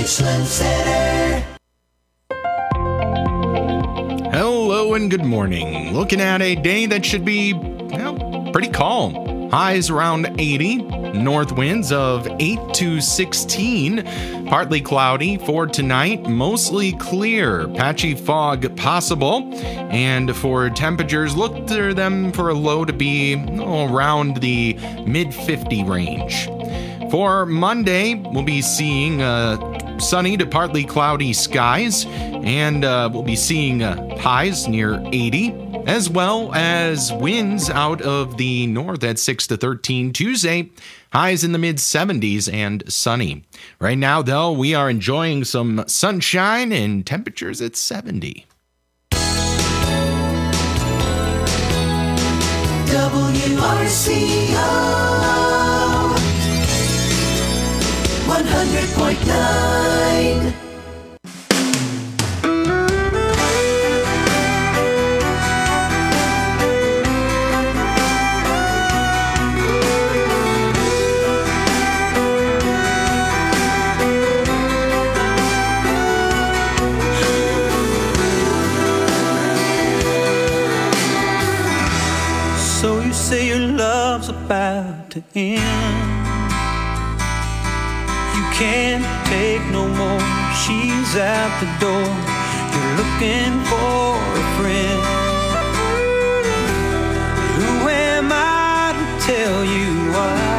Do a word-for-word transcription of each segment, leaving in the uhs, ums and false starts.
Richland Center. Hello and good morning. Looking at a day that should be, well, pretty calm. Highs around eighty, north winds of eight to sixteen, partly cloudy for tonight, mostly clear, patchy fog possible, and for temperatures, look for them for a low to be oh, around the mid fifty range. For Monday, we'll be seeing uh, sunny to partly cloudy skies, and uh, we'll be seeing uh, highs near eighty, as well as winds out of the north at six to thirteen. Tuesday, highs in the mid seventies and sunny. Right now, though, we are enjoying some sunshine and temperatures at seventy. W R C O one hundred point nine. So you say your love's about to end. You can't take no more. She's out the door. You're looking for a friend. Who am I to tell you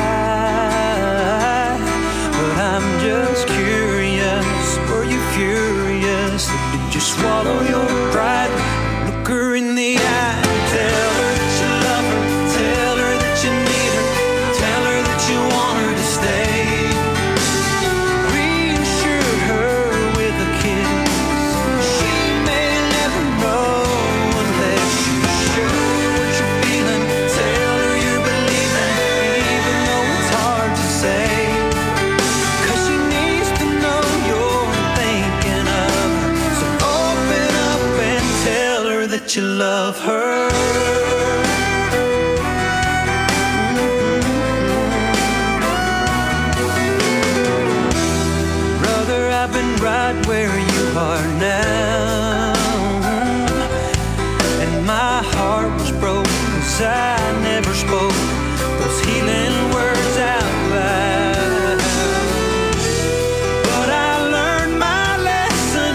why? But I'm just curious. Were you furious? Or did you swallow your pride? Look her in the eye and tell her that you love her. Tell her that you need her. Tell her that you want her to stay. Reassure her with a kiss. She may never know unless you show what you're feeling. Tell her you're believing, even though it's hard to say. 'Cause she needs to know you're thinking of her. So open up and tell her that you love her. Brother, I've been right where you are now, and my heart was broke 'cause I never spoke those healing words out loud. But I learned my lesson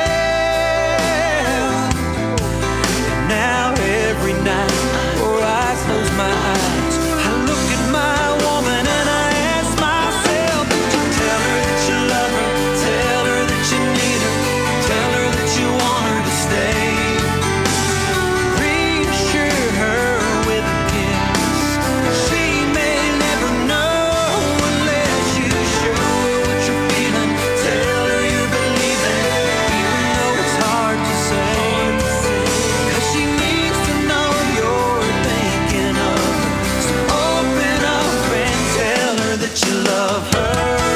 well, and now every night before I close my eyes, I look at my woman and I ask myself, did you tell her that you love her? Tell her that you need her. Tell her that you want her to stay. Reassure her with a kiss. She may never know unless you show her what you're feeling. Tell her you're believing, even though it's hard to say. 'Cause she needs to know you're thinking of her. So open up and tell her that you love her.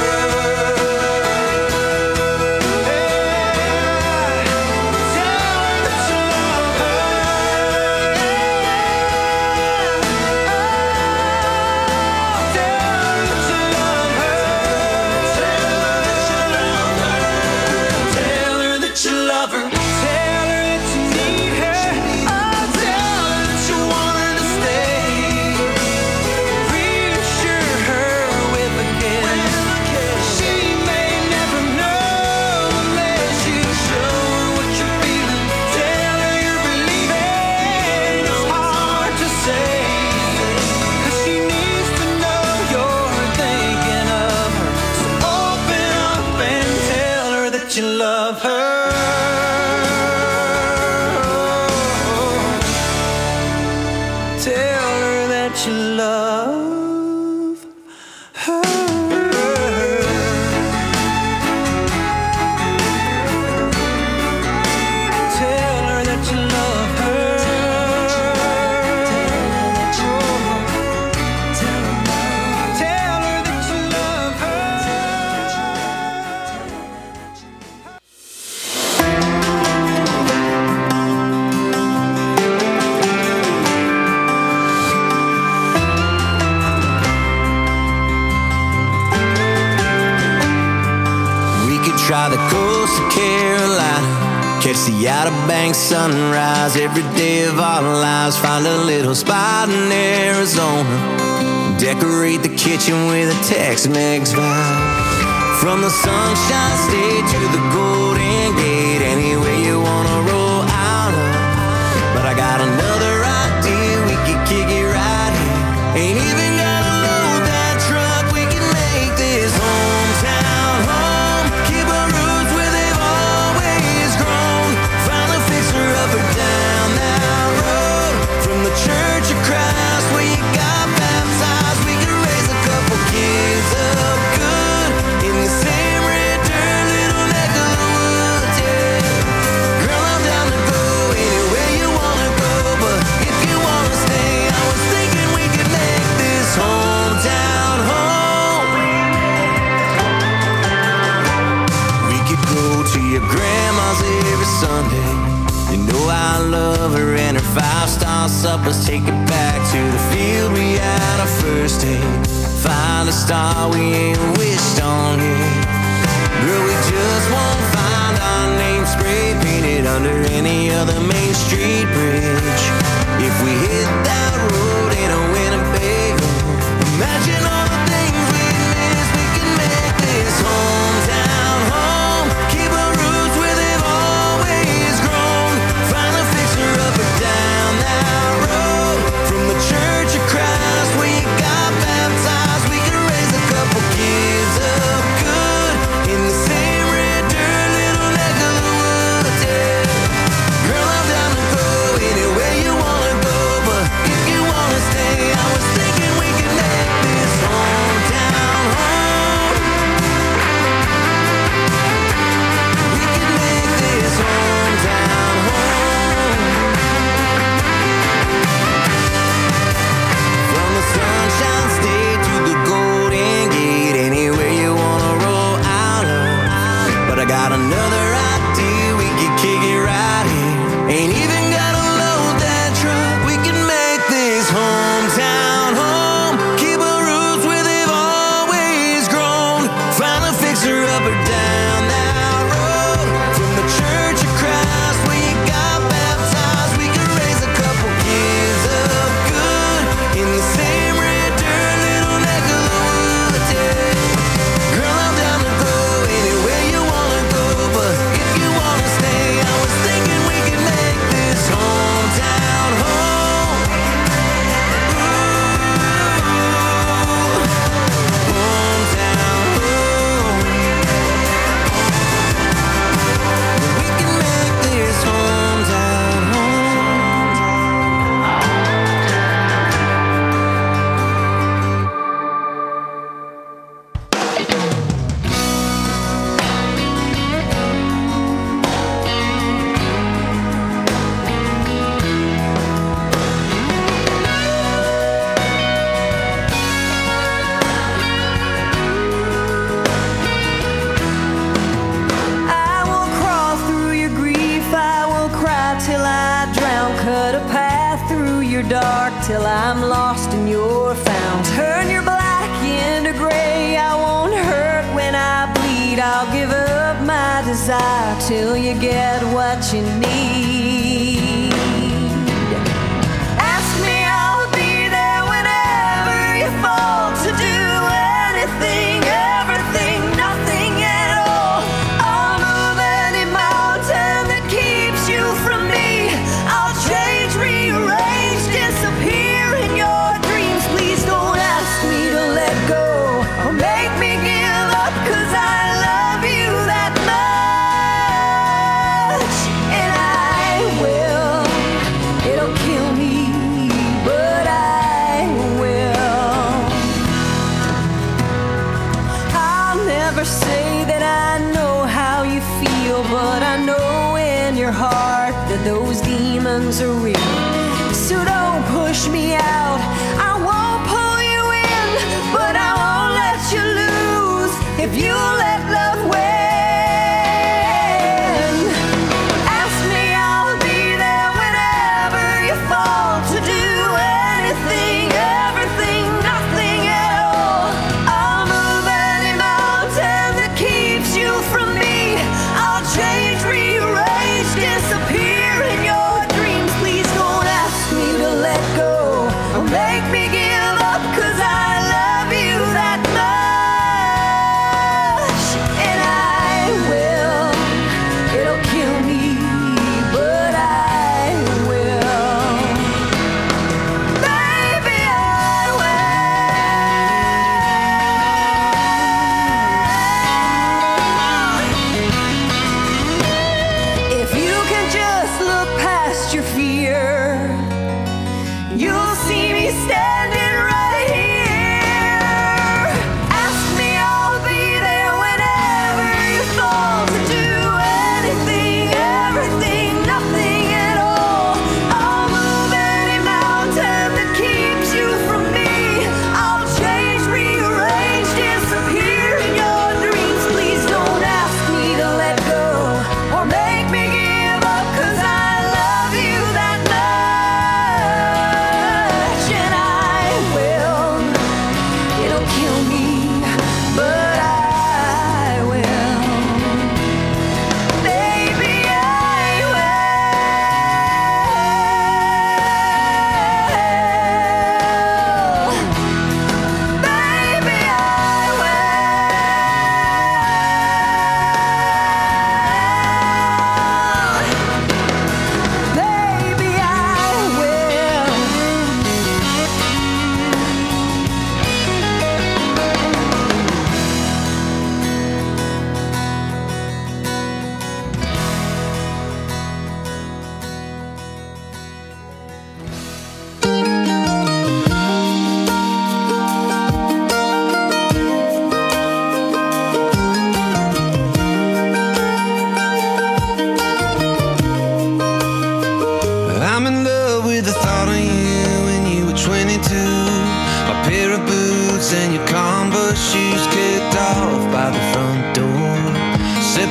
Tell her that you love her. Tell her that you need her. Oh, tell her that you want her to stay. Reassure her with a kiss. She may never know unless you show her what you're feeling. Tell her you're believing. It's hard to say, 'cause she needs to know you're thinking of her. So open up and tell her that you love her. Tell her that you love her. Tell her that you love her. Tell her that you love her. try the coast of Carolina, catch the Outer Banks sunrise every day of our lives. Find a little spot in Arizona, decorate the kitchen with a Tex-Mex vibe. From the Sunshine State to the Golden Gate, anywhere you wanna roll out of. But I got another idea, we could kick it right here. Ain't even gotta load that truck, we can make this hometown home. Keep our roots where they've always grown. Finally fix her up or down that road. From the Church of Christ where you got baptized, we can raise a couple kids up good in the same red dirt, little neck of the woods, yeah. Girl, I'm down to go anywhere you wanna go, but if you wanna stay, I was thinking we could make this hometown home. We could go to your grandma's every Sunday. You know I love her and her five-star suppers. Take it back to the field we had our first date. Find a star we ain't wished on yet. Girl, we just won't find our name spray painted under any other Main Street bridge. If we hit that road in a Winnebago, imagine all the things we miss. We can make this hometown home. Keep our roots where they've always grown. Finally fix her up or down that road. From the Church of Christ where you got baptized, we can raise a couple kids up good in the same red dirt, little neck of the woods, yeah. Girl, I'm down to go anywhere you wanna go, but if you wanna stay, I was thinking we could make this hometown home. We could make this hometown home. From the Sunshine State to the Golden Gate, anywhere you wanna roll out of. But I got another idea, we could kick it right here. Ain't even gotta load that truck, we can make this hometown home. Keep our roots where they've always grown. Finally fix her up or down that road. From the Church of Christ where you got baptized, we can raise a couple kids up good in the same red dirt, little neck of the woods, yeah. Girl, I'm down to go anywhere you wanna go, but if you wanna stay, I was thinking we could make this hometown home. Ooh, hometown home. We can make this hometown home. I will crawl through your grief, I will cry till I drown, cut a path through your dark till I'm lost and you're found. Turn your black into gray, I won't hurt when I bleed. I'll give up my desire till you get what you need. Ask me, I'll be there whenever you fall to do anything, everything, nothing at all. I'll move any mountain that keeps you from me. I'll change, rearrange, disappear in your dreams. Please don't ask me to let go or make me give up, 'cause I love you that much. And I will, it'll kill me, but I will. I'll never say that I know how you feel, but I know in your heart that those demons are real. So don't push me out, I won't pull you in, but I won't let you lose if you let love win. Ask me, I'll be there whenever you fall to do anything, everything, nothing at all. I'll move any mountain that keeps you from me.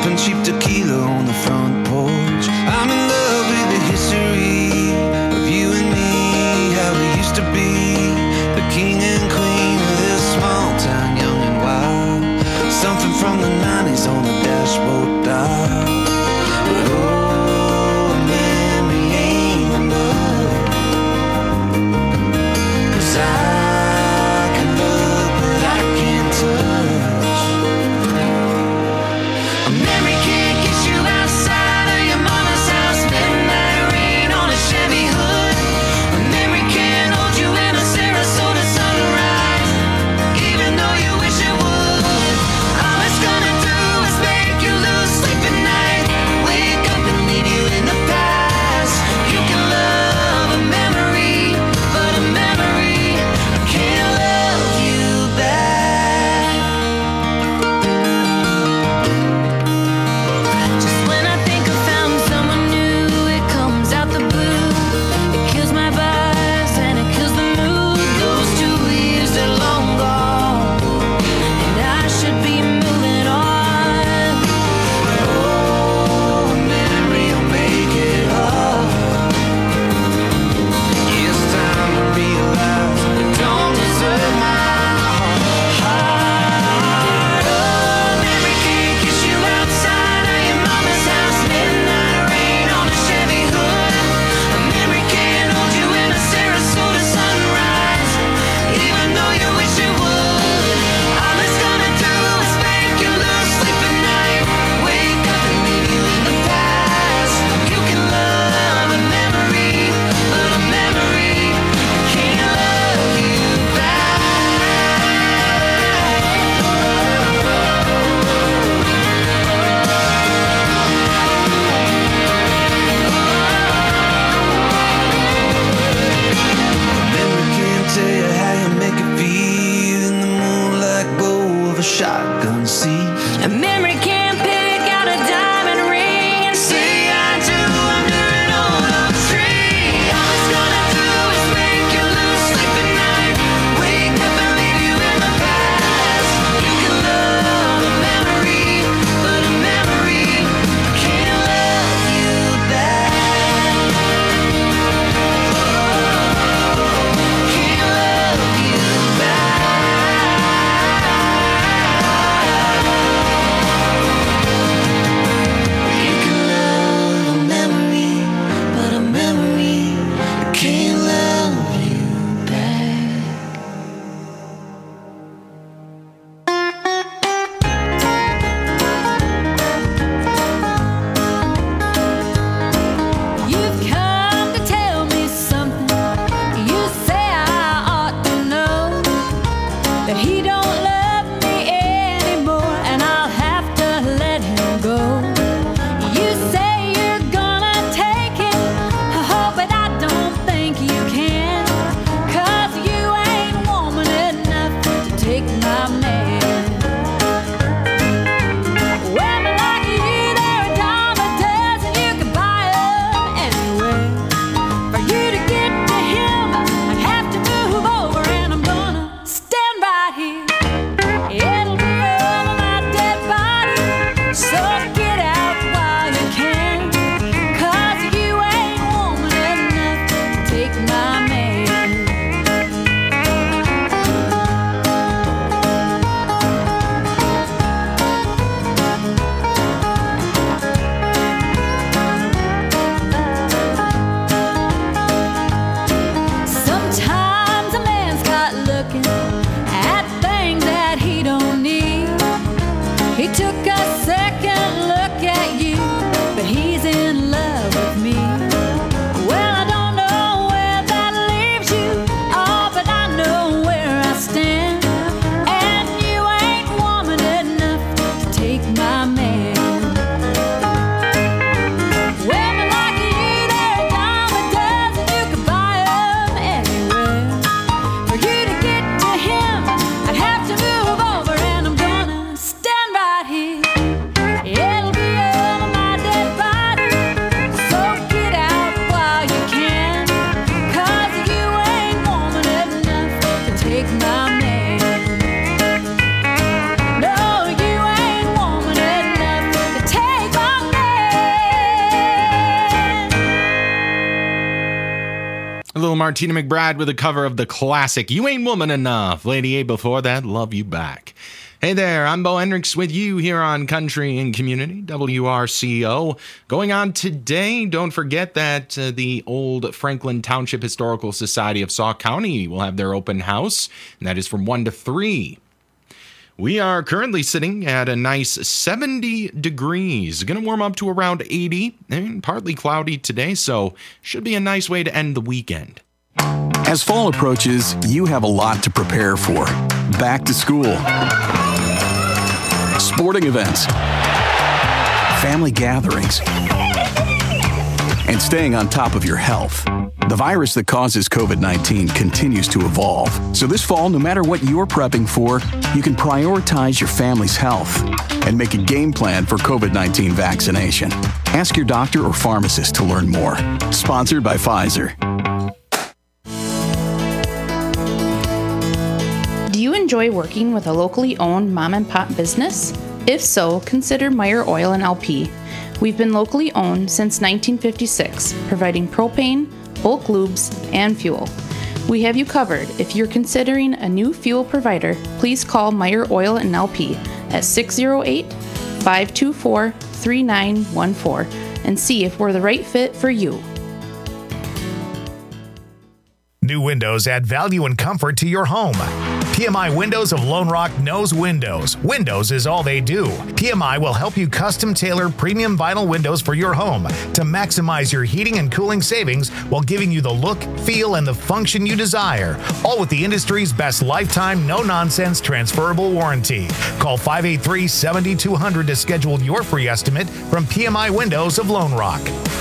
sipping cheap tequila on the front porch. I'm in love with the history of you and me, how we used to be the king and queen of this small town, young and wild. Something from the nineties on the dashboard dial. But oh, a memory ain't enough, 'cause I can look but I can't touch. A memory can't get you outside of your mama's house, midnight rain on a Chevy hood. A memory can't hold you in a Sarasota sunrise, even though you wish it would. All it's gonna do is make you lose sleep at night, wake up and leave you in the past. You can love a memory, but a memory can't love you back. Just when I think I found someone new, it comes out the blue. It kills my vibes and it kills the mood. Those two years, they're long gone, and I should be moving on. Oh, a memory will make it hard. It's time to realize you don't deserve my heart. Oh, memory can't get you outside of your mama's house, midnight rain on a Chevy hood. A memory can't hold you in a Sarasota sunrise, even though you wish it would. All it's gonna do is make you lose sleep at night, wake up and leave you in the past. You can love a memory, but a memory can't love you back. Memory can't tell you how you make it feel in the moonlight glow of a shotgun seat. A memory can't pick out a diamond ring and say I do under an old oak tree. All it's gonna do is make you lose sleep at night, wake up and leave you in the past. You can love a memory, but a memory can't love you back. Can't love you back. You can love a memory, but a memory can't love you back. You've come to tell me something. You say I ought to know that he don't love me anymore, and I'll have to let him go. You say you're gonna take him, oh, but I don't think you can, 'cause you ain't woman enough to take my man. Women like you, they're a dime a dozen. You can buy 'em anywhere. For you to get to him, I'd have to move over, and I'm gonna stand right here. It'll be over my dead body, so get out while you can, 'cause you ain't woman enough to take my man. Sometimes a man's caught looking at things that he don't need. He took a second look at you, but he's in love with me. Well, I don't know where that leaves you, oh, but I know where I stand, and you ain't woman enough to take my man. Women like you, they're a dime a dozen. You can buy 'em anywhere. For you to get to him, I'd have to move over, and I'm gonna stand right here. little Martina McBride with a cover of the classic You Ain't Woman Enough. Lady A before that, Love You Back. Hey there, I'm Bo Hendricks with you here on Country and Community, W R C O. Going on today, don't forget that uh, the old Franklin Township Historical Society of Sauk County will have their open house, and that is from one to three. We are currently sitting at a nice seventy degrees. Going to warm up to around eighty, and partly cloudy today, so should be a nice way to end the weekend. As fall approaches, you have a lot to prepare for. Back to school, sporting events, family gatherings, and staying on top of your health. The virus that causes covid nineteen continues to evolve. So this fall, no matter what you're prepping for, you can prioritize your family's health and make a game plan for covid nineteen vaccination. Ask your doctor or pharmacist to learn more. Sponsored by Pfizer. Do you enjoy working with a locally owned mom and pop business? If so, consider Meyer Oil and L P. We've been locally owned since nineteen fifty-six, providing propane, bulk lubes, and fuel. We have you covered. If you're considering a new fuel provider, please call Meyer Oil and L P at six oh eight, five two four, three nine one four and see if we're the right fit for you. New windows add value and comfort to your home. P M I Windows of Lone Rock knows windows. Windows is all they do. P M I will help you custom tailor premium vinyl windows for your home to maximize your heating and cooling savings while giving you the look, feel, and the function you desire. All with the industry's best lifetime, no-nonsense transferable warranty. Call five eight three, seven two zero zero to schedule your free estimate from P M I Windows of Lone Rock.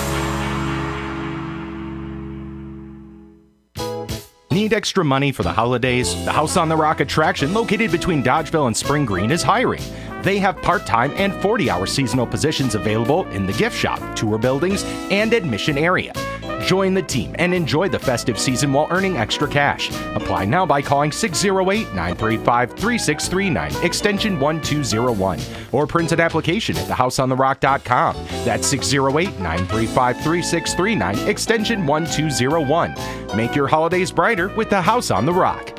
Need extra money for the holidays? The House on the Rock attraction located between Dodgeville and Spring Green is hiring. They have part-time and forty-hour seasonal positions available in the gift shop, tour buildings, and admission area. Join the team and enjoy the festive season while earning extra cash. Apply now by calling six oh eight, nine three five, three six three nine, extension one two zero one, or print an application at the house on the rock dot com. That's six oh eight, nine three five, three six three nine, extension one two zero one. Make your holidays brighter with the House on the Rock.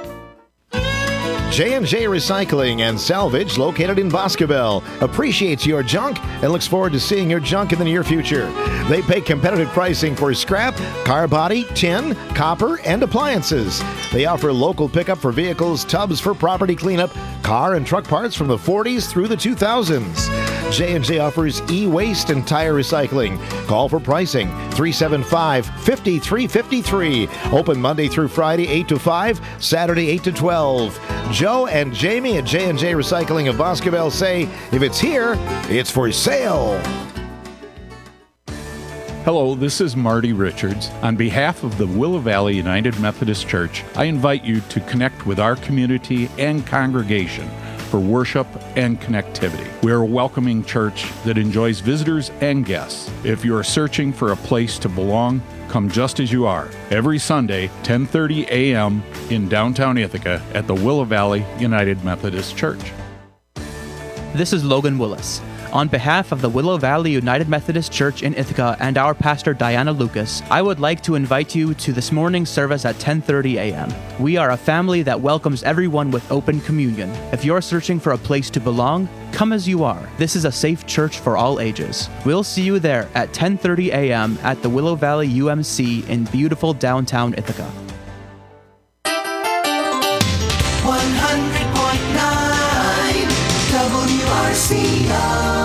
J and J Recycling and Salvage, located in Boscobel, appreciates your junk and looks forward to seeing your junk in the near future. They pay competitive pricing for scrap, car body, tin, copper, and appliances. They offer local pickup for vehicles, tubs for property cleanup, car and truck parts from the forties through the two thousands. J and J offers e-waste and tire recycling. Call for pricing, three seven five, five three five three. Open Monday through Friday, eight to five, Saturday, eight to twelve. Joe and Jamie at J and J Recycling of Boscobel say, if it's here, it's for sale. Hello, this is Marty Richards. On behalf of the Willow Valley United Methodist Church, I invite you to connect with our community and congregation for worship and connectivity. We are a welcoming church that enjoys visitors and guests. If you are searching for a place to belong, come just as you are. Every Sunday, ten thirty a.m. in downtown Ithaca at the Willow Valley United Methodist Church. This is Logan Willis. On behalf of the Willow Valley United Methodist Church in Ithaca and our pastor Diana Lucas, I would like to invite you to this morning's service at ten thirty a.m. We are a family that welcomes everyone with open communion. If you're searching for a place to belong, come as you are. This is a safe church for all ages. We'll see you there at ten thirty a.m. at the Willow Valley U M C in beautiful downtown Ithaca. one hundred point nine W R C O.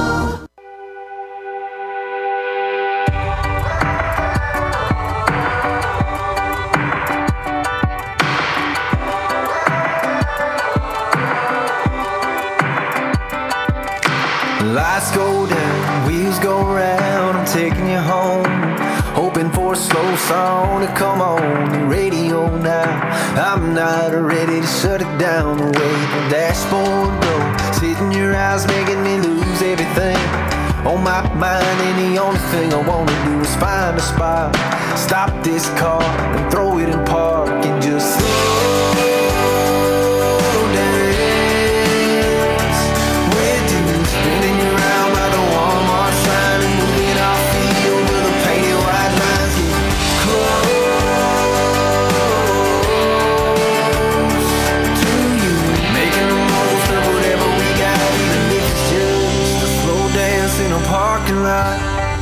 Lights go down, wheels go round, I'm taking you home. Hoping for a slow song to come on the radio now. I'm not ready to shut it down. The way the dashboard goes, hitting your eyes, making me lose everything on my mind. And the only thing I wanna do is find a spot, stop this car and throw it in park and just slow dance with you, spinning you around by the Walmart sign and moving our feet over the painted white lines. Get close. lot.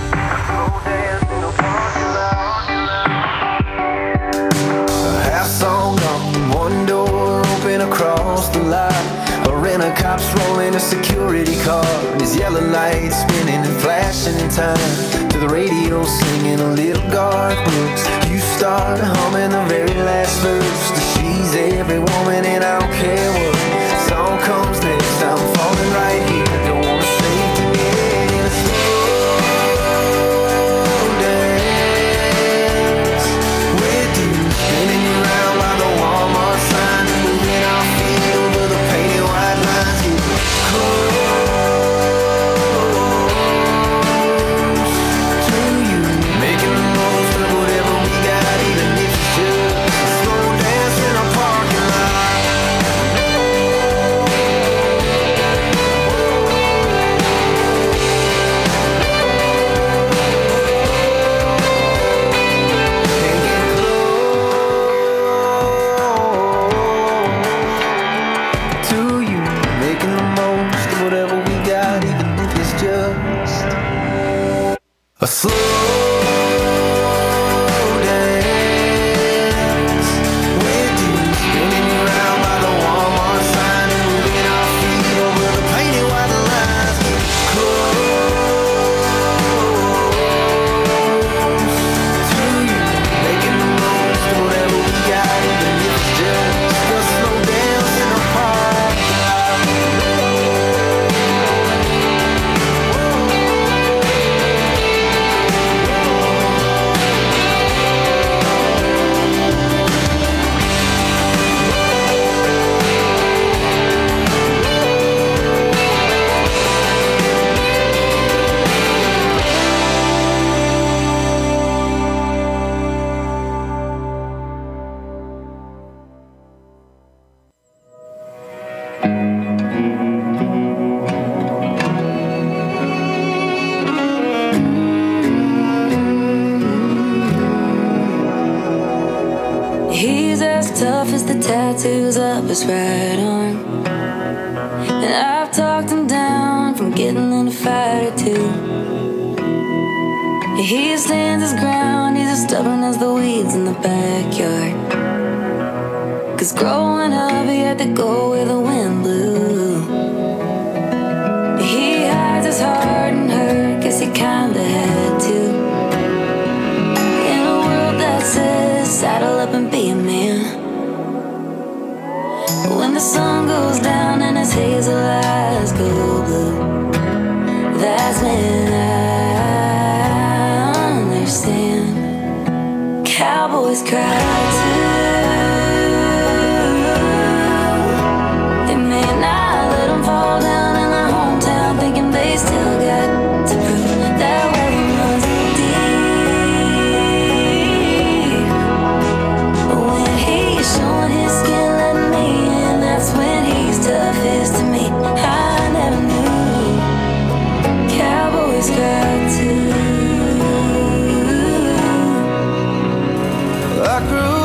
A half song on one door, open across the lot. A rent-a-cop's rolling a security car, and his yellow lights spinning and flashing in time. To the radio singing a little Garth Brooks. You start humming the very last verse. That she's every woman and I don't care what song comes next. I'm falling right here, don't wanna save today. In a slow dance with you, spinning you round by the Walmart sign, and moving our feet over the painted white lines. Get close to you, making the most of whatever we got, even if it's just a slow dance in a parking lot. To you, making the most of whatever we got, even if it's just a slow dance with you, spinning you round by the Walmart sign, and moving our feet over the painted white lines. Get close to you, making the most of whatever we got, even if it's just a slow dance in a park. He's as tough as the tattoos up his right arm, and I've talked him down from getting in a fight or two. He stands his ground, he's as stubborn as the weeds in the backyard. Cause growing up he had to go where the wind blew. He hides his heart and hurt, guess he kinda had to. In a world that says saddle up and be a man. When the sun goes down and his hazel eyes go blue, that's when I understand. Cowboys cry too. They may not let them fall down in their hometown, thinking they still got to prove that weather runs deep. But when he's showing his skin, letting me in, that's when he's toughest to me. I never knew cowboys cry too. I grew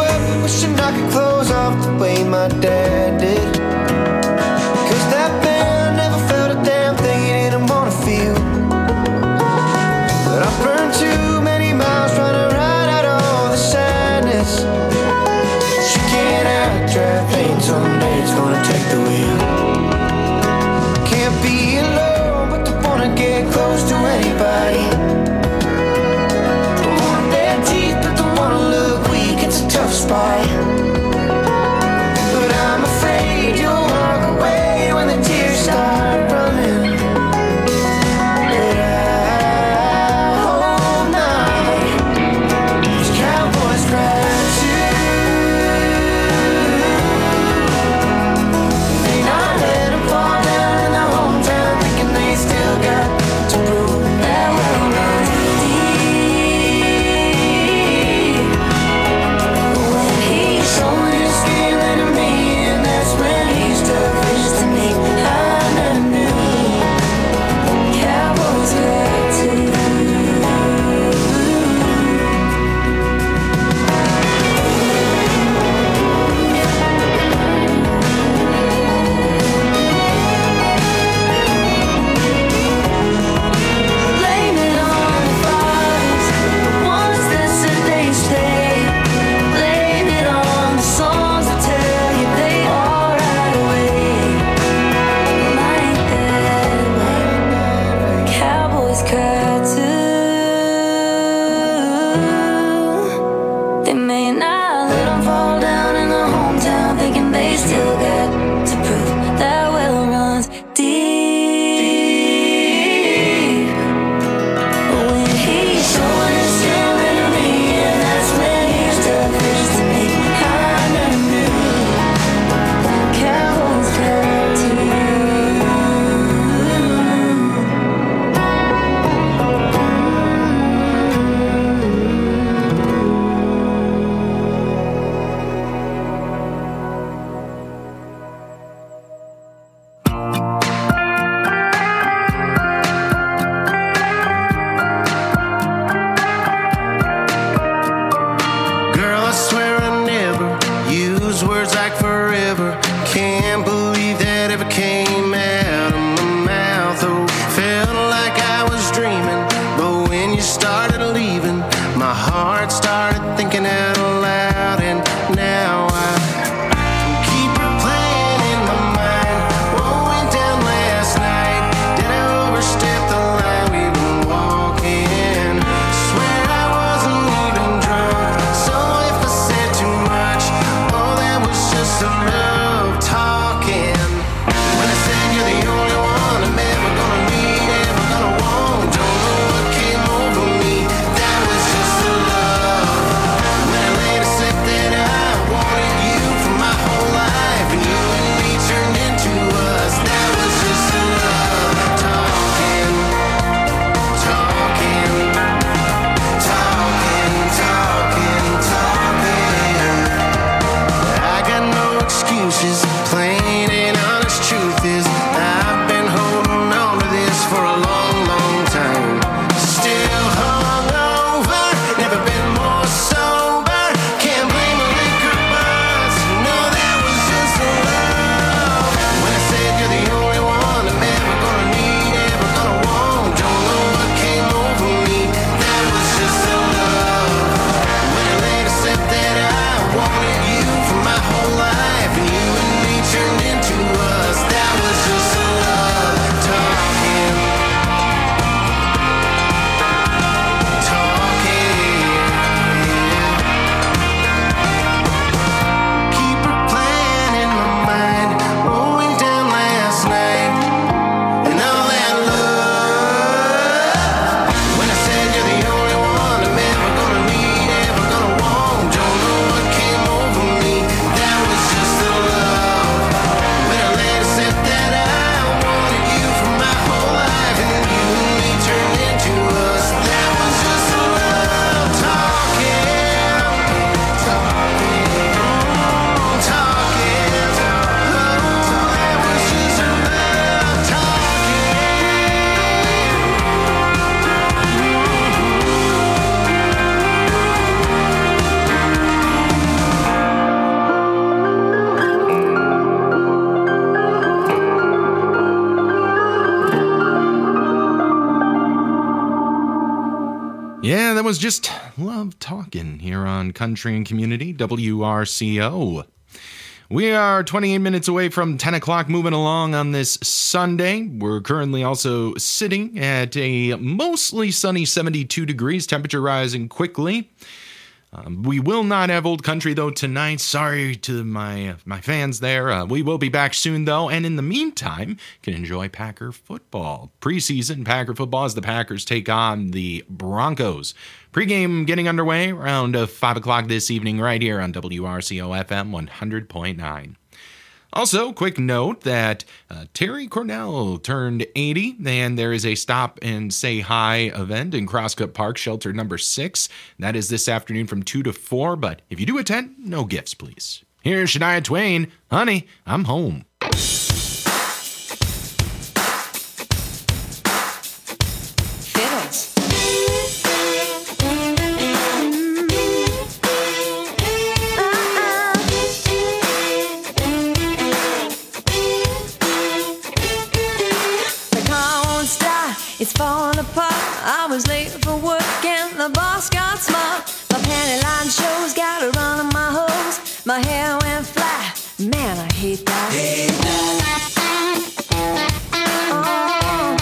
Yeah, that was just Love Talking here on Country and Community, W R C O. We are twenty-eight minutes away from ten o'clock, moving along on this Sunday. We're currently also sitting at a mostly sunny seventy-two degrees, temperature rising quickly. Um, we will not have Old Country, though, tonight. Sorry to my my fans there. Uh, we will be back soon, though. And in the meantime, you can enjoy Packer football. Preseason Packer football as the Packers take on the Broncos. Pre-game getting underway around uh, five o'clock this evening right here on W R C O F M one hundred point nine. Also, quick note that uh, Terry Cornell turned eighty, and there is a Stop and Say Hi event in Crosscut Park, shelter number six. That is this afternoon from two to four, but if you do attend, no gifts, please. Here's Shania Twain. Honey, I'm home. Fiddles. It's falling apart. I was late for work and the boss got smart. My panty line shows, got a run on my hose. My hair went flat. Man, I hate that. Hate that. Oh.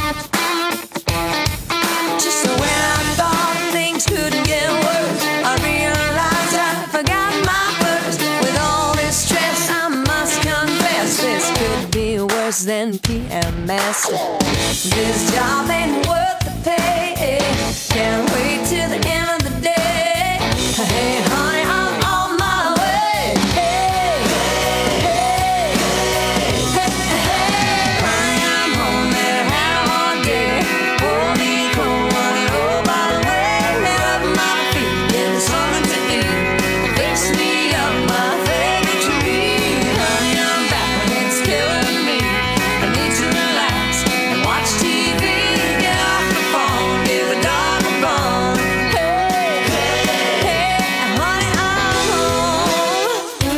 Just when I thought things couldn't get worse, I realized I forgot my purse. With all this stress, I must confess this could be worse than P M S. This job ain't worth the pay. Can't wait till the end of the day. Hey, honey, I'm on my way. Hey, hey, hey, hey, hey. Honey, I'm home and had a hard day. Hold me cold, honey, oh, by the way. Lay up my feet, get something to eat. Fix me up my favorite tree. Honey, I'm back when it's killing me. I need to relax and watch T V. Get off the phone, give a dog a bone. Hey, hey, hey, honey, I'm home.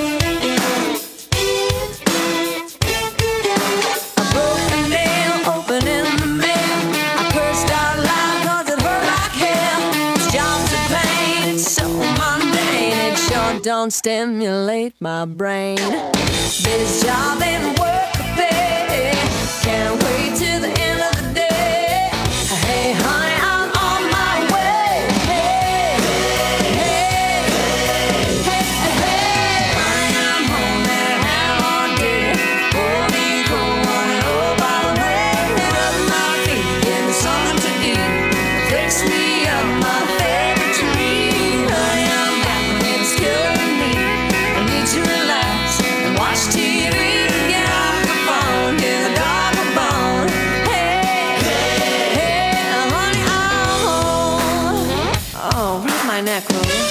A broken nail, opening the mail. I cursed out loud 'cause it hurt like hell. This job's a pain, it's so mundane. It sure don't stimulate my brain. This job ain't worth the pay. Can't wait till the end of the day. Hey, honey, I'm on my way. Hey, hey, hey, hey, hey. Honey, I'm home and had a hard day. Hold me cold, honey, oh, by the way. Lay up my feet, give me something to eat. Fix me up my favorite tree. Honey, I'm back when it's killing me. I need to relax and watch T V. Get off the phone, give a dog a bone. Hey, hey, hey, honey, I'm home. Oh, rub my neck, will you?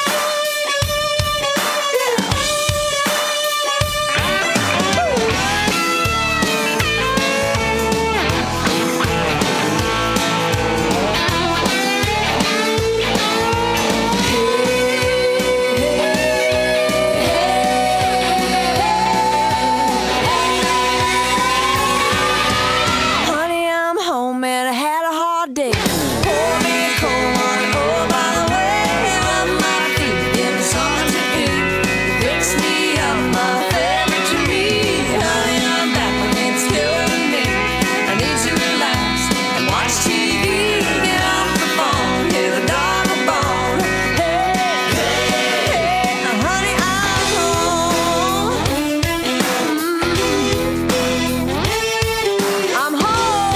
Honey, I'm home and I had a hard day. Hold me cold, honey, oh, by the way. Rub my feet, give me something to eat. Fix me up my favorite tree. Honey, I'm back when it's killing me. I need to relax and watch T V. Get off the phone, give a dog a bone. Hey, hey, hey, honey, I'm home. I'm home.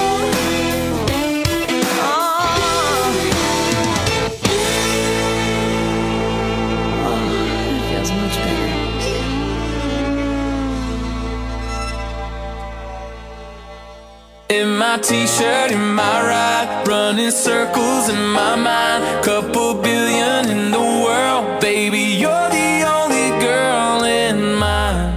Oh. Oh, that feels much better. In my t-shirt, in my ride, running circles in my mind. Couple billion in the world, baby, you're the only girl in mine.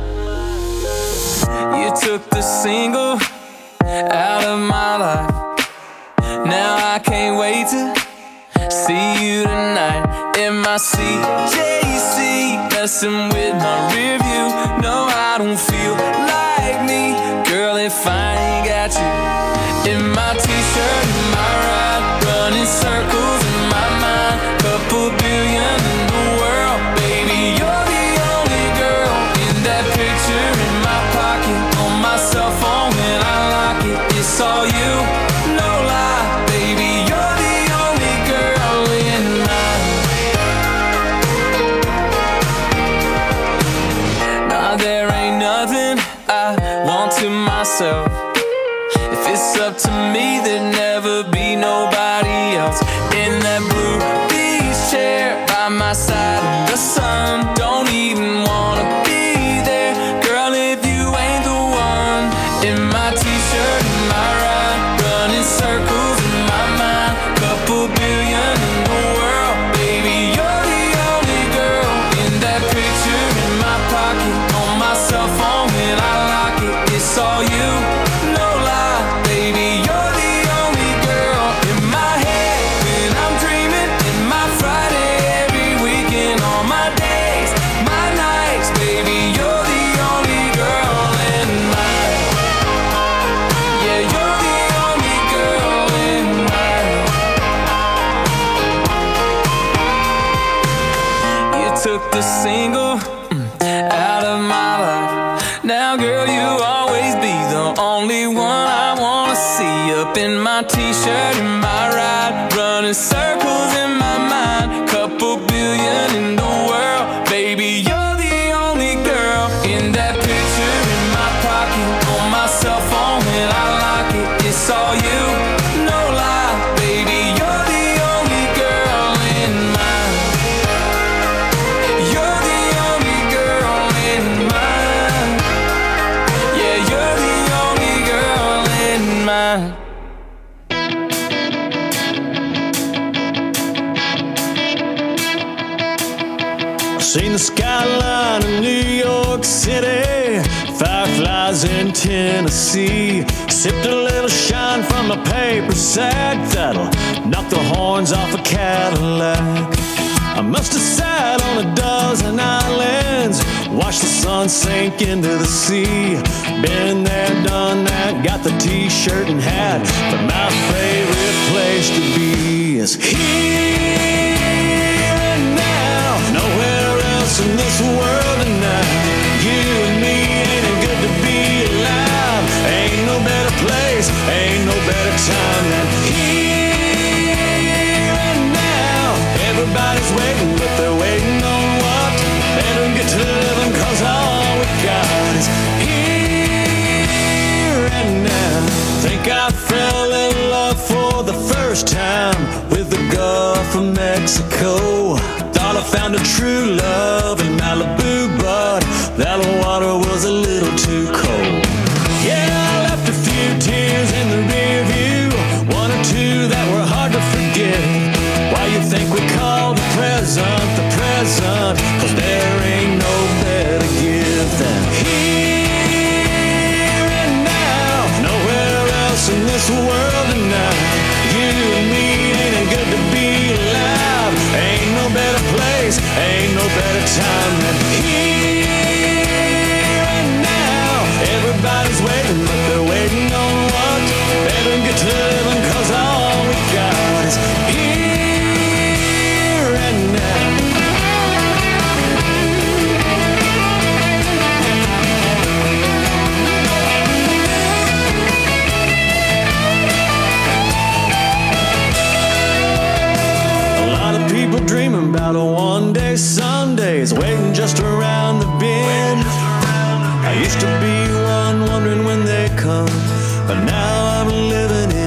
You took the single out of my life. Now I can't wait to see you tonight. In my C J C, messing with my rear view. No, I don't feel like me, girl, if I ain't got you. In my t-shirt, in my ride, running circles in my it's all you, no lie, baby, you're the only girl in mine. Nah, there ain't nothing I want to myself. If it's up to me, there'd never be nobody else. In that blue beach chair by my side, the sun don't even wanna be there. Girl, if you ain't the one, in my t-shirt, in my ride, running circles in my mind, couple billion in the world, baby, you're the only girl. In that picture in my pocket, on my cell phone when I lock it, it's all you, no lie, baby, you're the only girl. In my head when I'm dreaming, in my Friday, every weekend, all my days, my nights, baby, you're the only girl in mine. Yeah, you're the only girl in mine. You took the single mm, out of my life. Now, girl, you always be the only one I wanna see. Up in my t-shirt, in my ride, running circles in my mind, couple billion in the world, baby, you're the only girl. In that picture in my pocket, on my cell phone when I lock it, it's all you, no lie, baby, you're the only girl in mine. You're the only girl in mine. Yeah, you're the only girl in mine. Seen the skyline of New York City, fireflies in Tennessee. Sipped a little shine from a paper sack that'll knock the horns off a Cadillac. I must have sat on a dozen islands, watched the sun sink into the sea. Been there, done that, got the t-shirt and hat, but my favorite place to be is here and now. Nowhere else in this world tonight. You and me, ain't it good to be alive? Ain't no better place, ain't no better time than here and now. Everybody's waiting, but they're waiting on what? Better get to living, cause all we got is here and now. Think I fell in love for the first time with the Gulf of Mexico. Thought I found a true love in Malibu, but that water was a little too cold. Yeah, I left a few tears in the rear view, one or two that were hard to forget. Why you think we call the present the present? Cause there ain't no better gift than here and now. Nowhere else in this world tonight. You and me, ain't it good to be alive? Ain't no better place, ain't no better time than here and now. Everybody's waiting, but they're waiting on what? Better get to living, cause all we got is here and now. A lot of people dreaming about a one-day Sundays, waiting just around the bend. I used to be one wondering when they come, but now I'm living in.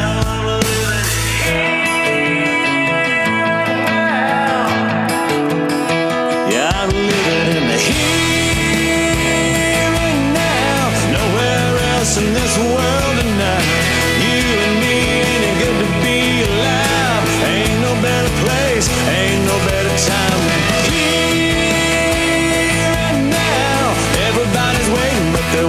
Yeah, I'm living in the here and now. Nowhere else in this world tonight. You and me, ain't it good to be alive? Ain't no better place, ain't no better time than here and now. Everybody's waiting, but they're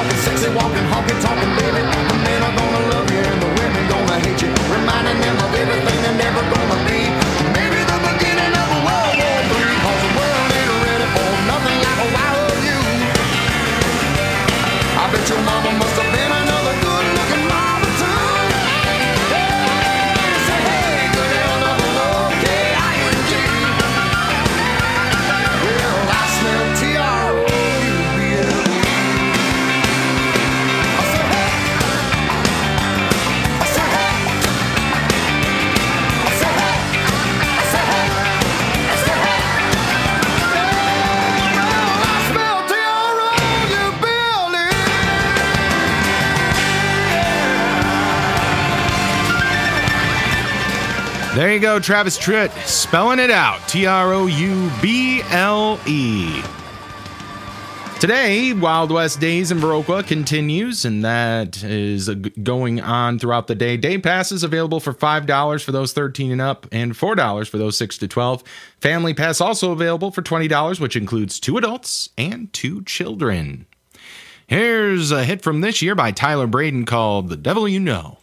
talking sexy, walking, honky, talking, baby. The men are gonna love you and the women gonna hate you, reminding them of everything they're never gonna be. Maybe the beginning of a World War Three, cause the world ain't ready for nothing like a wild you. I bet your mama must have been another good-looking mama too. Yeah, say hey, good hell of a love, K I N G. Well, I smell T R O U B L E. I say hey. I say hey. I say hey. I say hey. I say hey. Well, I smell T R O U B L E. There you go, Travis Tritt, spelling it out. T R O U B L E. Today, Wild West Days in Viroqua continues, and that is uh, g- going on throughout the day. Day passes available for five dollars for those thirteen and up, and four dollars for those six to twelve. Family pass also available for twenty dollars, which includes two adults and two children. Here's a hit from this year by Tyler Braden called The Devil You Know.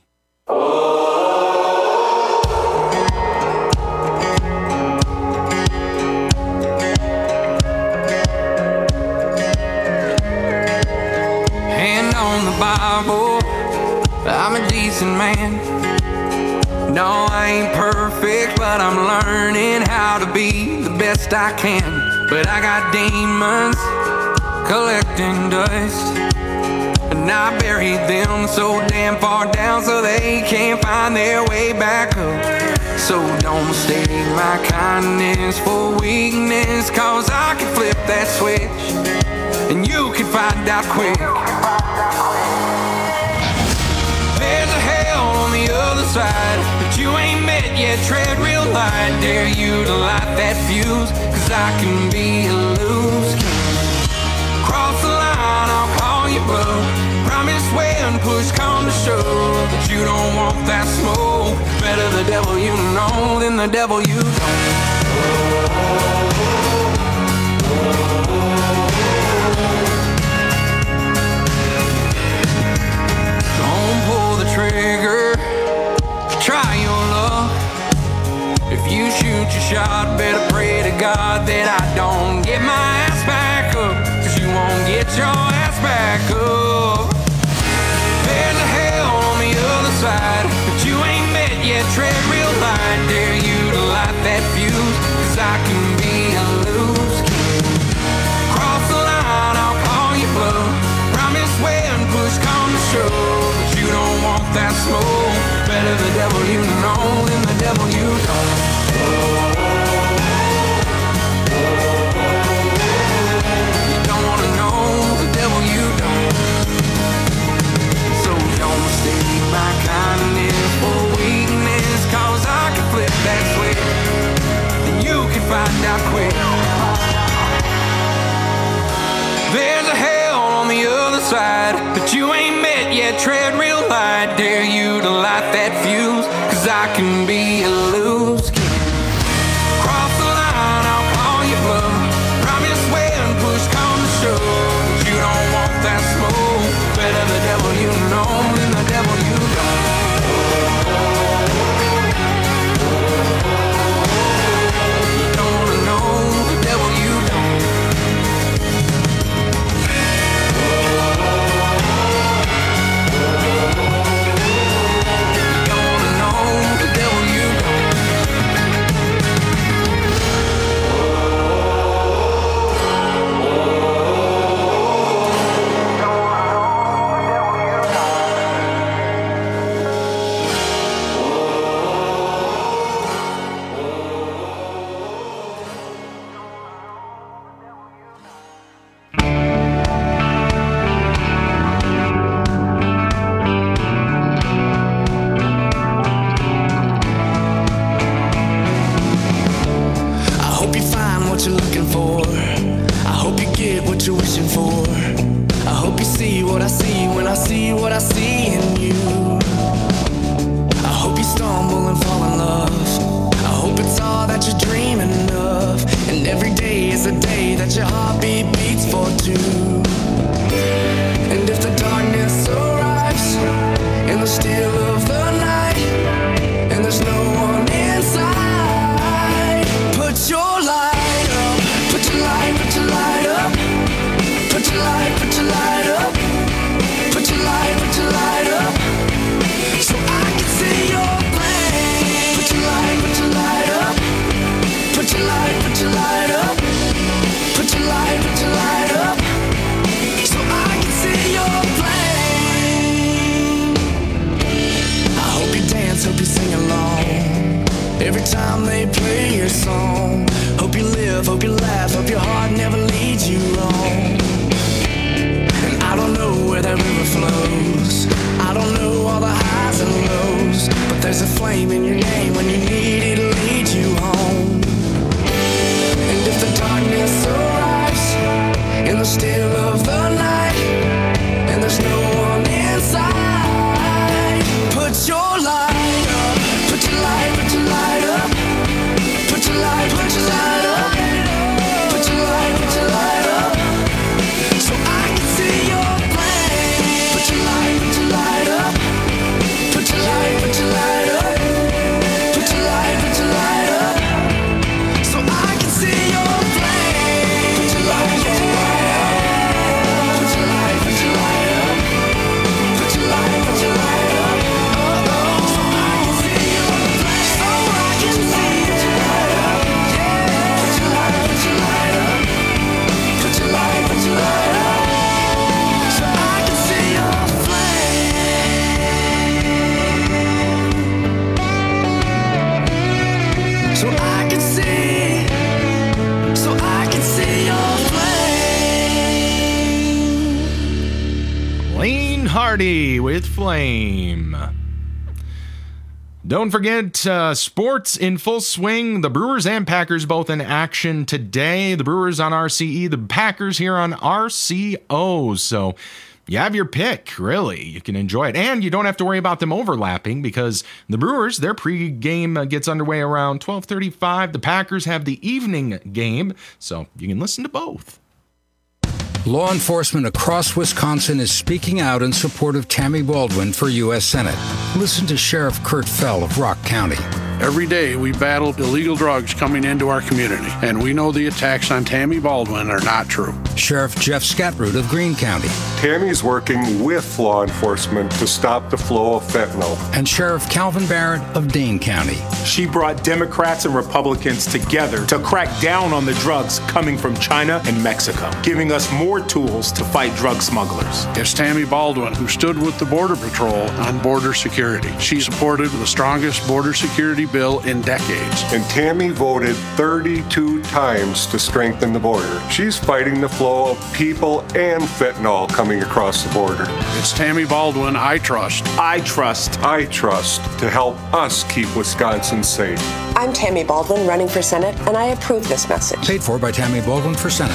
Hand on the Bible, I'm a decent man. No, I ain't perfect, but I'm learning how to be the best I can. But I got demons collecting dust, and I buried them so damn far down so they can't find their way back up. So don't mistake my kindness for weakness, cause I can flip that switch and you can find out quick. There's a hell on the other side that you ain't met yet. Tread real light, dare you to light that fuse, cause I can be a loose cannon. Cross the line, I'll call you bluff. Promise when push come to shove that you don't want that smoke. Better the devil you know than the devil you don't. Don't pull the trigger, try your luck. If you shoot your shot, better pray to God that I don't get my ass back up, cause you won't get your ass back up. There's a hell on the other side that you ain't met yet. Tread real light, dare you to light that fuse, cause I can be a loose cannon. Cross the line, I'll call you bluff. Promise when push come to shove that you don't want that smoke. Better the devil you know than the devil you don't. You don't wanna know the devil you don't. So don't mistake my kindness for weakness, cause I can flip that switch and you can find out quick. There's a hell on the other side that you ain't met yet. Tread real light, dare you to light that fuse, cause I can be a loose cannon. Cross the line, I'll call you bluff. Promise when push come to shove that you don't want that smoke. Better the devil you know than the devil you don't. You don't wanna know the devil you don't. You don't wanna know the devil you don't. Blaine Hardy with Flame. Don't forget, uh, sports in full swing. The Brewers and Packers both in action today. The Brewers on R C E, the Packers here on R C O. So you have your pick, really. You can enjoy it. And you don't have to worry about them overlapping because the Brewers, their pregame gets underway around twelve thirty-five. The Packers have the evening game, so you can listen to both. Law enforcement across Wisconsin is speaking out in support of Tammy Baldwin for U S Senate. Listen to Sheriff Kurt Fell of Rock County. Every day we battle illegal drugs coming into our community, and we know the attacks on Tammy Baldwin are not true. Sheriff Jeff Scatroot of Greene County. Tammy's working with law enforcement to stop the flow of fentanyl. And Sheriff Calvin Barrett of Dane County. She brought Democrats and Republicans together to crack down on the drugs coming from China and Mexico, giving us more tools to fight drug smugglers. It's Tammy Baldwin who stood with the Border Patrol on border security. She supported the strongest border security bill in decades. And Tammy voted thirty-two times to strengthen the border. She's fighting the flow of people and fentanyl coming across the border. It's Tammy Baldwin I trust. I trust. I trust to help us keep Wisconsin safe. I'm Tammy Baldwin running for Senate, and I approve this message. Paid for by Tammy Baldwin for Senate.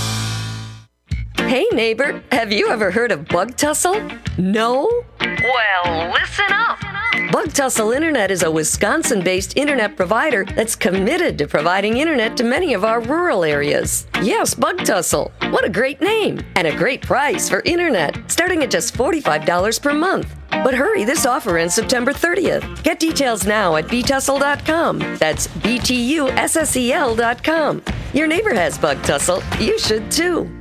Hey neighbor, have you ever heard of Bug Tussle? No? Well, listen up. Bug Tussle Internet is a Wisconsin-based internet provider that's committed to providing internet to many of our rural areas. Yes, Bug Tussle. What a great name and a great price for internet, starting at just forty-five dollars per month. But hurry, this offer ends September thirtieth. Get details now at b tussle dot com. That's B T U S S E L dot com. Your neighbor has Bug Tussle. You should too.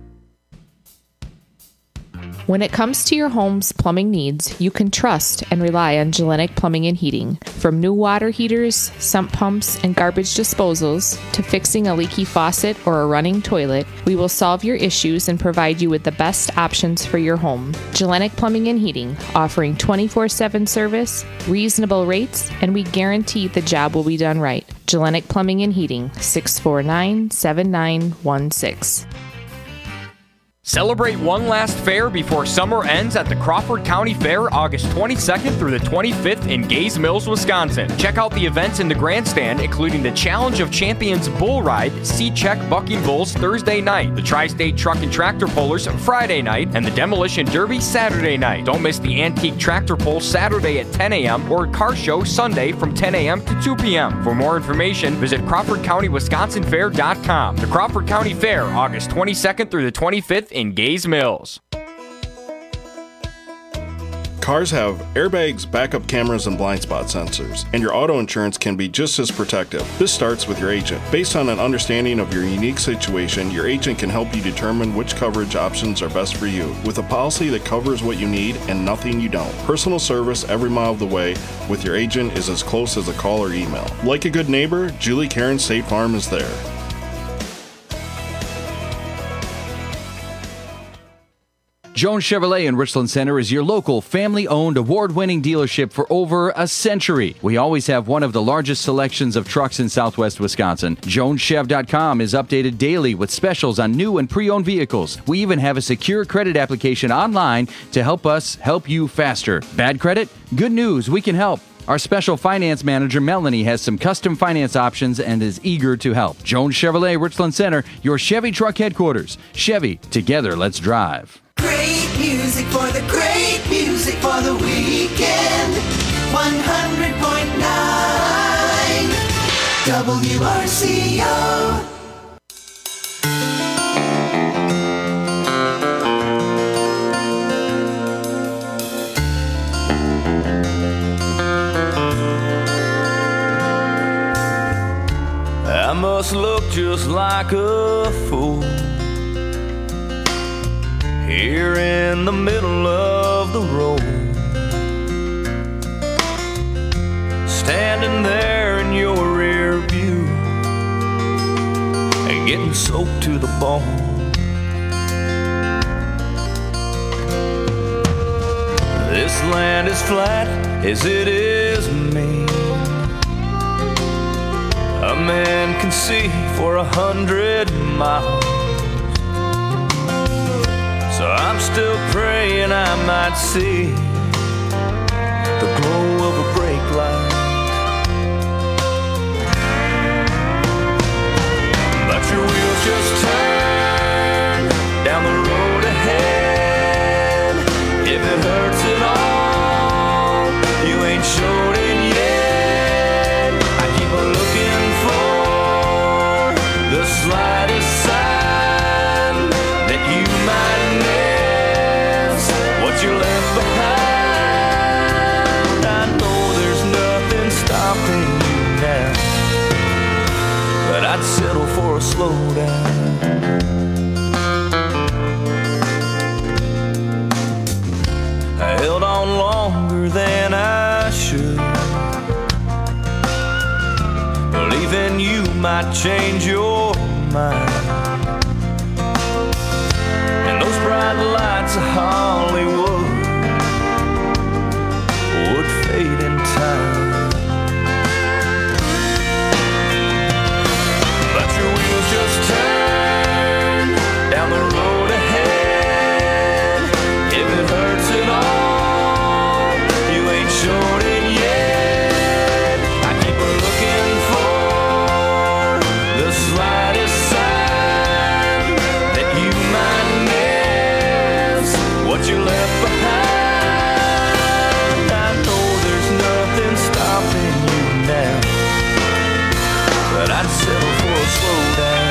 When it comes to your home's plumbing needs, you can trust and rely on Gellenic Plumbing and Heating. From new water heaters, sump pumps, and garbage disposals, to fixing a leaky faucet or a running toilet, we will solve your issues and provide you with the best options for your home. Gellenic Plumbing and Heating, offering twenty-four seven service, reasonable rates, and we guarantee the job will be done right. Gellenic Plumbing and Heating, six four nine, seven nine one six. Celebrate one last fair before summer ends at the Crawford County Fair August twenty-second through the twenty-fifth in Gays Mills, Wisconsin. Check out the events in the grandstand, including the Challenge of Champions Bull Ride, C-Check Bucking Bulls Thursday night, the Tri-State Truck and Tractor Pullers Friday night, and the Demolition Derby Saturday night. Don't miss the Antique Tractor Pull Saturday at ten a.m. or Car Show Sunday from ten a.m. to two p.m. For more information, visit Crawford County Wisconsin Fair dot com. The Crawford County Fair, August twenty-second through the twenty-fifth in Gays Mills. Cars have airbags, backup cameras, and blind spot sensors, and your auto insurance can be just as protective. This starts with your agent. Based on an understanding of your unique situation, your agent can help you determine which coverage options are best for you, with a policy that covers what you need and nothing you don't. Personal service every mile of the way with your agent is as close as a call or email. Like a good neighbor, Julie Karen State Farm is there. Jones Chevrolet in Richland Center is your local family-owned, award-winning dealership for over a century. We always have one of the largest selections of trucks in southwest Wisconsin. Jones Chev dot com is updated daily with specials on new and pre-owned vehicles. We even have a secure credit application online to help us help you faster. Bad credit? Good news, we can help. Our special finance manager, Melanie, has some custom finance options and is eager to help. Jones Chevrolet, Richland Center, your Chevy truck headquarters. Chevy, together, let's drive. Great music for the great music for the weekend. one hundred point nine W R C O. I must look just like a fool here in the middle of the road, standing there in your rear view and getting soaked to the bone. This land is flat as it is mean. A man can see for a hundred miles. So I'm still praying I might see the glow of a brake light. But your wheels just turn down the road ahead. If it hurts at all, you ain't showed it yet. I keep looking for the slightest sign that you might miss what you left behind. I know there's nothing stopping you now, but I'd settle for a slow down. I held on longer than I should, believing you might change your mind. And those bright lights of Hollywood would fade in time. But your wheels just turn down the road ahead. If it hurts at all, you ain't showed it yet. I keep looking for the slightest sign that you might miss what you left behind. I know there's nothing stopping you now, but I'd settle for a slow down.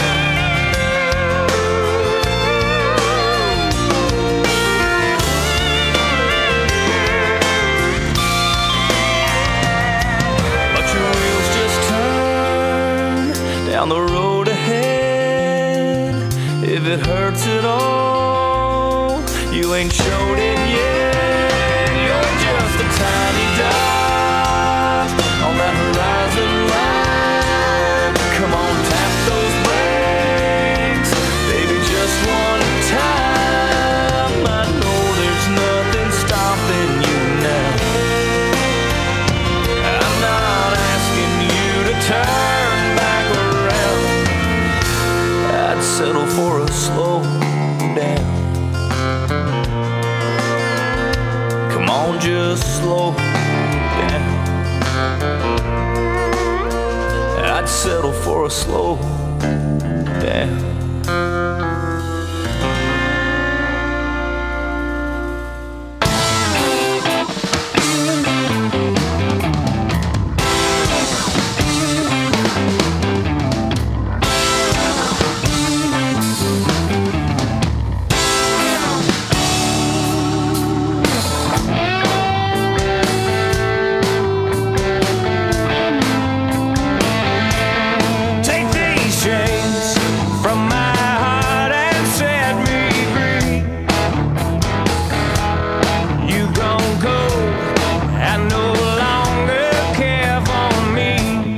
But your wheels just turn down the road ahead. If it hurts at all, you ain't showed it yet. You're just a tiny dot on that horizon line. Come on, tap those brakes, baby, just one time. I know there's nothing stopping you now. I'm not asking you to turn back around. I'd settle for a slow down. Come on, just slow down. I'd settle for a slow down. Take these chains from my heart and set me free. You gon' go and no longer care for me.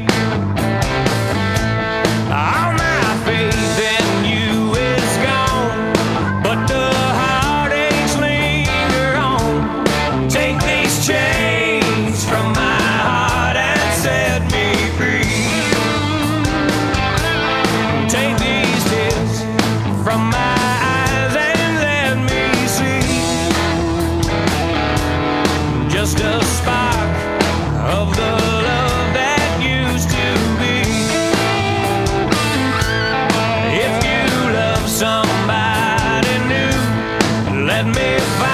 All my faith in you is gone, but the heartaches linger on. Take these chains from my heart and set me free. Take these tears from my eyes and let me see just a spark of the love that used to be. If you love somebody new, let me find